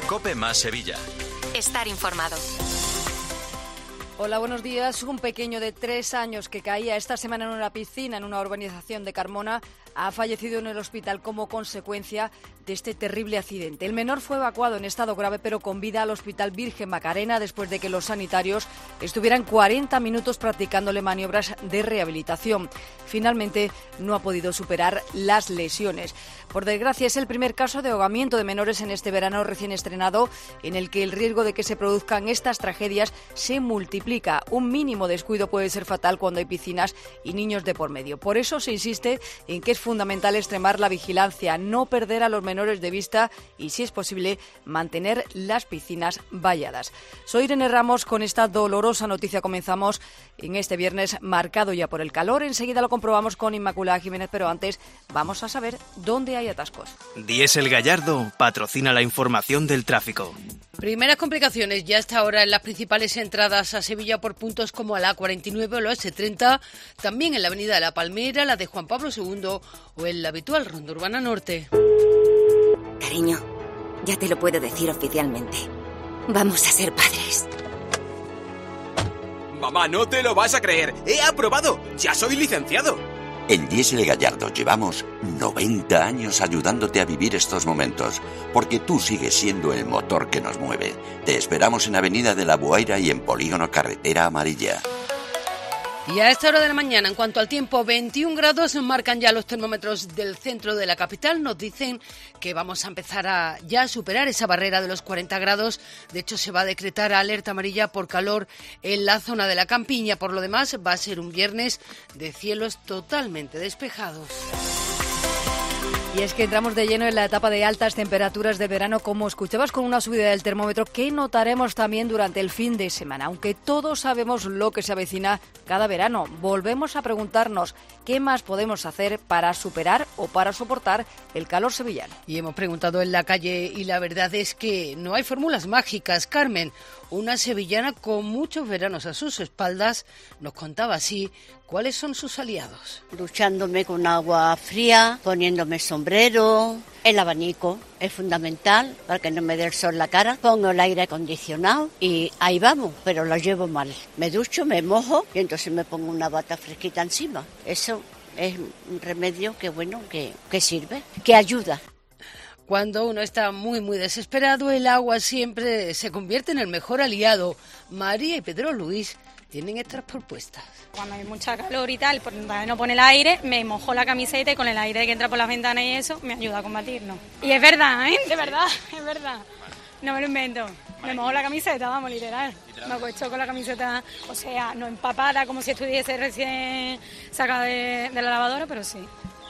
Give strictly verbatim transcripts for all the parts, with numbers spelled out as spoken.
COPE más Sevilla. Estar informado. Hola, buenos días. Un pequeño de tres años que caía esta semana en una piscina en una urbanización de Carmona ha fallecido en el hospital como consecuencia de este terrible accidente. El menor fue evacuado en estado grave pero con vida al Hospital Virgen Macarena después de que los sanitarios estuvieran cuarenta minutos practicándole maniobras de rehabilitación. Finalmente no ha podido superar las lesiones. Por desgracia, es el primer caso de ahogamiento de menores en este verano recién estrenado en el que el riesgo de que se produzcan estas tragedias se multiplica. Un mínimo descuido puede ser fatal cuando hay piscinas y niños de por medio. Por eso se insiste en que es fundamental extremar la vigilancia, no perder a los menores de vista y, si es posible, mantener las piscinas valladas. Soy Irene Ramos. Con esta dolorosa noticia comenzamos en este viernes marcado ya por el calor. Enseguida lo comprobamos con Inmaculada Jiménez, pero antes vamos a saber dónde hay atascos. Diesel Gallardo patrocina la información del tráfico. Primeras complicaciones ya hasta ahora en las principales entradas a Sevilla por puntos como a la A cuarenta y nueve o la ese treinta, también en la avenida de la Palmera, la de Juan Pablo segundo o en la habitual Ronda Urbana Norte. Cariño, ya te lo puedo decir oficialmente. Vamos a ser padres. Mamá, no te lo vas a creer. ¡He aprobado! ¡Ya soy licenciado! En Diesel Gallardo llevamos noventa años ayudándote a vivir estos momentos, porque tú sigues siendo el motor que nos mueve. Te esperamos en Avenida de la Buaira y en Polígono Carretera Amarilla. Y a esta hora de la mañana, en cuanto al tiempo, veintiún grados marcan ya los termómetros del centro de la capital. Nos dicen que vamos a empezar a ya a superar esa barrera de los cuarenta grados. De hecho, se va a decretar alerta amarilla por calor en la zona de la Campiña. Por lo demás, va a ser un viernes de cielos totalmente despejados. Y es que entramos de lleno en la etapa de altas temperaturas de verano, como escuchabas, con una subida del termómetro que notaremos también durante el fin de semana. Aunque todos sabemos lo que se avecina cada verano, volvemos a preguntarnos qué más podemos hacer para superar o para soportar el calor sevillano. Y hemos preguntado en la calle y la verdad es que no hay fórmulas mágicas. Carmen, una sevillana con muchos veranos a sus espaldas, nos contaba así cuáles son sus aliados. Duchándome con agua fría, poniéndome sombrero, el abanico es fundamental para que no me dé el sol la cara. Pongo el aire acondicionado y ahí vamos, pero lo llevo mal. Me ducho, me mojo y entonces me pongo una bata fresquita encima. Eso es un remedio que bueno, que, que sirve, que ayuda. Cuando uno está muy, muy desesperado, el agua siempre se convierte en el mejor aliado. María y Pedro Luis tienen estas propuestas. Cuando hay mucha calor y tal, por no pone el aire, me mojo la camiseta y con el aire que entra por las ventanas y eso, me ayuda a combatirlo. Y es verdad, ¿eh? De verdad, es verdad. No me lo invento. Me mojo la camiseta, vamos, literal. Me acuesto con la camiseta, o sea, no empapada como si estuviese recién sacada de, de la lavadora, pero sí.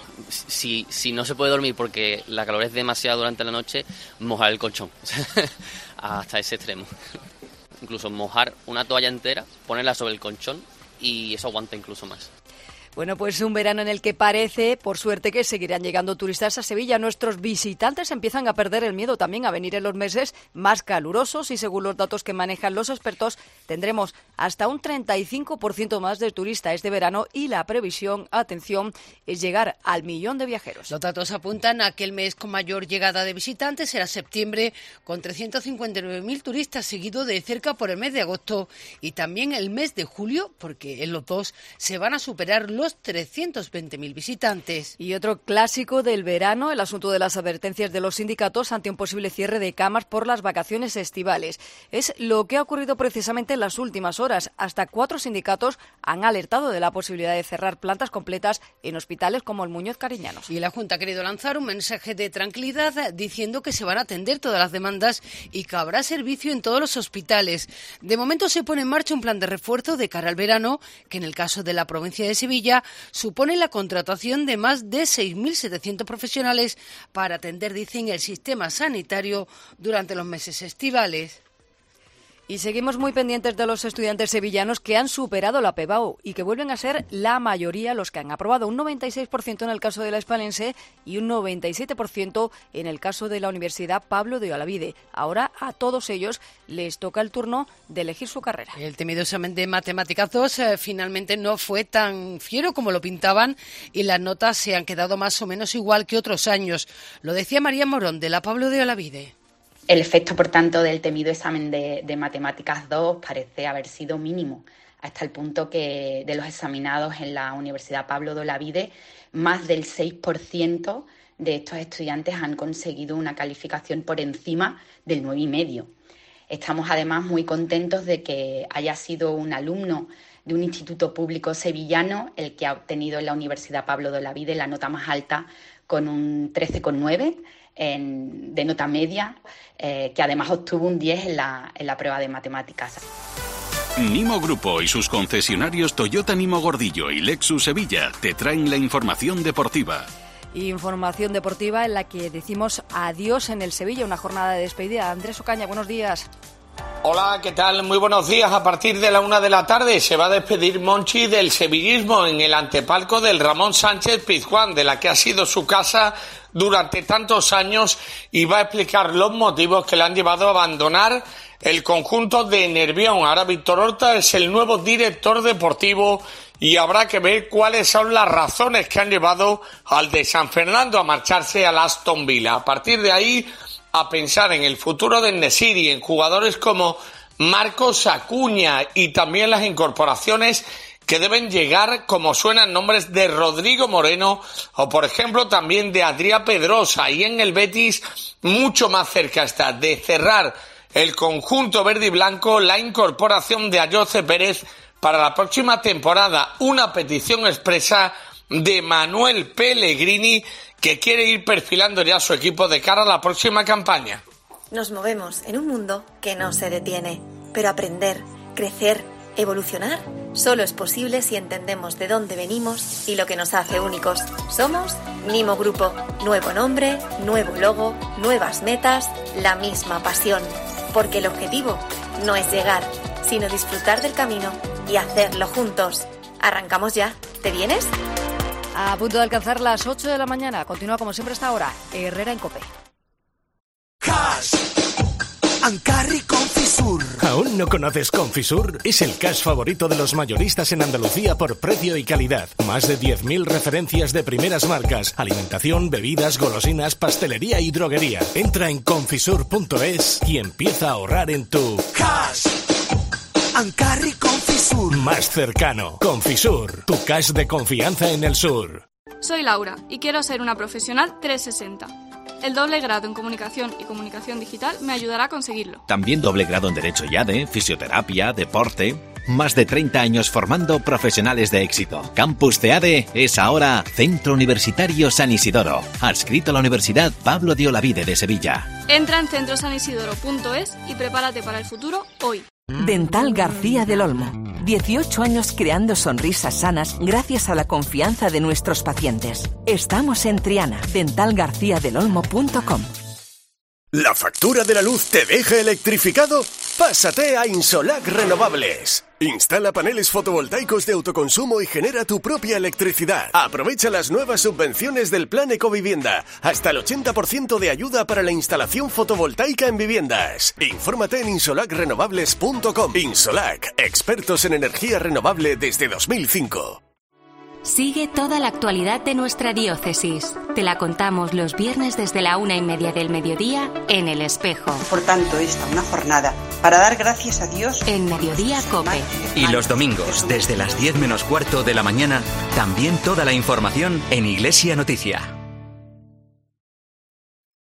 Si, si no se puede dormir porque la calor es demasiado durante la noche, mojar el colchón hasta ese extremo. Incluso mojar una toalla entera, ponerla sobre el colchón y eso aguanta incluso más. Bueno, pues un verano en el que parece, por suerte, que seguirán llegando turistas a Sevilla. Nuestros visitantes empiezan a perder el miedo también a venir en los meses más calurosos y, según los datos que manejan los expertos, tendremos hasta un treinta y cinco por ciento más de turistas este verano y la previsión, atención, es llegar al millón de viajeros. Los datos apuntan a que el mes con mayor llegada de visitantes será septiembre, con trescientos cincuenta y nueve mil turistas, seguido de cerca por el mes de agosto y también el mes de julio, porque en los dos se van a superar los trescientos veinte mil visitantes. Y otro clásico del verano, el asunto de las advertencias de los sindicatos ante un posible cierre de camas por las vacaciones estivales. Es lo que ha ocurrido precisamente en las últimas horas. Hasta cuatro sindicatos han alertado de la posibilidad de cerrar plantas completas en hospitales como el Muñoz Cariñanos. Y la Junta ha querido lanzar un mensaje de tranquilidad diciendo que se van a atender todas las demandas y que habrá servicio en todos los hospitales. De momento se pone en marcha un plan de refuerzo de cara al verano, que en el caso de la provincia de Sevilla supone la contratación de más de seis mil setecientos profesionales para atender, dicen, el sistema sanitario durante los meses estivales. Y seguimos muy pendientes de los estudiantes sevillanos que han superado la PEBAU y que vuelven a ser la mayoría los que han aprobado, un noventa y seis por ciento en el caso de la Hispalense y un noventa y siete por ciento en el caso de la Universidad Pablo de Olavide. Ahora a todos ellos les toca el turno de elegir su carrera. El temido examen de Matemáticas dos eh, finalmente no fue tan fiero como lo pintaban y las notas se han quedado más o menos igual que otros años. Lo decía María Morón de la Pablo de Olavide. El efecto, por tanto, del temido examen de, de Matemáticas dos parece haber sido mínimo, hasta el punto que de los examinados en la Universidad Pablo de Olavide, más del seis por ciento de estos estudiantes han conseguido una calificación por encima del nueve coma cinco. Estamos además muy contentos de que haya sido un alumno de un instituto público sevillano el que ha obtenido en la Universidad Pablo de Olavide la nota más alta, con un trece coma nueve en, de nota media, eh, que además obtuvo un diez en la, en la prueba de matemáticas. Nimo Grupo y sus concesionarios Toyota Nimo Gordillo y Lexus Sevilla te traen la información deportiva. Información deportiva en la que decimos adiós en el Sevilla, una jornada de despedida. Andrés Ocaña, buenos días. Hola, ¿qué tal? Muy buenos días. A partir de la una de la tarde se va a despedir Monchi del sevillismo en el antepalco del Ramón Sánchez Pizjuán, de la que ha sido su casa durante tantos años, y va a explicar los motivos que le han llevado a abandonar el conjunto de Nervión. Ahora Víctor Horta es el nuevo director deportivo y habrá que ver cuáles son las razones que han llevado al de San Fernando a marcharse al Aston Villa. A partir de ahí, a pensar en el futuro del En-Nesyri, en jugadores como Marcos Acuña y también las incorporaciones que deben llegar, como suenan nombres de Rodrigo Moreno o, por ejemplo, también de Adrià Pedrosa. Y en el Betis, mucho más cerca está de cerrar el conjunto verde y blanco la incorporación de Ayoce Pérez para la próxima temporada, una petición expresa de Manuel Pellegrini, que quiere ir perfilando ya su equipo de cara a la próxima campaña. Nos movemos en un mundo que no se detiene, pero aprender, crecer, evolucionar, solo es posible si entendemos de dónde venimos y lo que nos hace únicos. Somos Nimo Grupo. Nuevo nombre, nuevo logo, nuevas metas, la misma pasión. Porque el objetivo no es llegar, sino disfrutar del camino y hacerlo juntos. Arrancamos ya. ¿Te vienes? A punto de alcanzar las ocho de la mañana. Continúa como siempre hasta ahora Herrera en COPE. Cash Ancarri Confisur. ¿Aún no conoces Confisur? Es el cash favorito de los mayoristas en Andalucía por precio y calidad. Más de diez mil referencias de primeras marcas. Alimentación, bebidas, golosinas, pastelería y droguería. Entra en confisur punto es y empieza a ahorrar en tu Cash Ancarri Confisur. Más cercano. Confisur, tu cash de confianza en el sur. Soy Laura y quiero ser una profesional trescientos sesenta. El doble grado en Comunicación y Comunicación Digital me ayudará a conseguirlo. También doble grado en Derecho y A D E, Fisioterapia, Deporte. Más de treinta años formando profesionales de éxito. Campus C E A D E es ahora Centro Universitario San Isidoro, adscrito a la Universidad Pablo de Olavide de Sevilla. Entra en centro san isidoro punto es y prepárate para el futuro hoy. Dental García del Olmo. dieciocho años creando sonrisas sanas gracias a la confianza de nuestros pacientes. Estamos en Triana. dental garcía del olmo punto com. ¿La factura de la luz te deja electrificado? Pásate a Insolac Renovables. Instala paneles fotovoltaicos de autoconsumo y genera tu propia electricidad. Aprovecha las nuevas subvenciones del Plan Ecovivienda. Hasta el ochenta por ciento de ayuda para la instalación fotovoltaica en viviendas. Infórmate en insolac renovables punto com. Insolac, expertos en energía renovable desde dos mil cinco. Sigue toda la actualidad de nuestra diócesis. Te la contamos los viernes desde la una y media del mediodía en El Espejo. Por tanto, esta una jornada para dar gracias a Dios. En Mediodía COPE. Y los domingos, desde las diez menos cuarto de la mañana, también toda la información en Iglesia Noticia.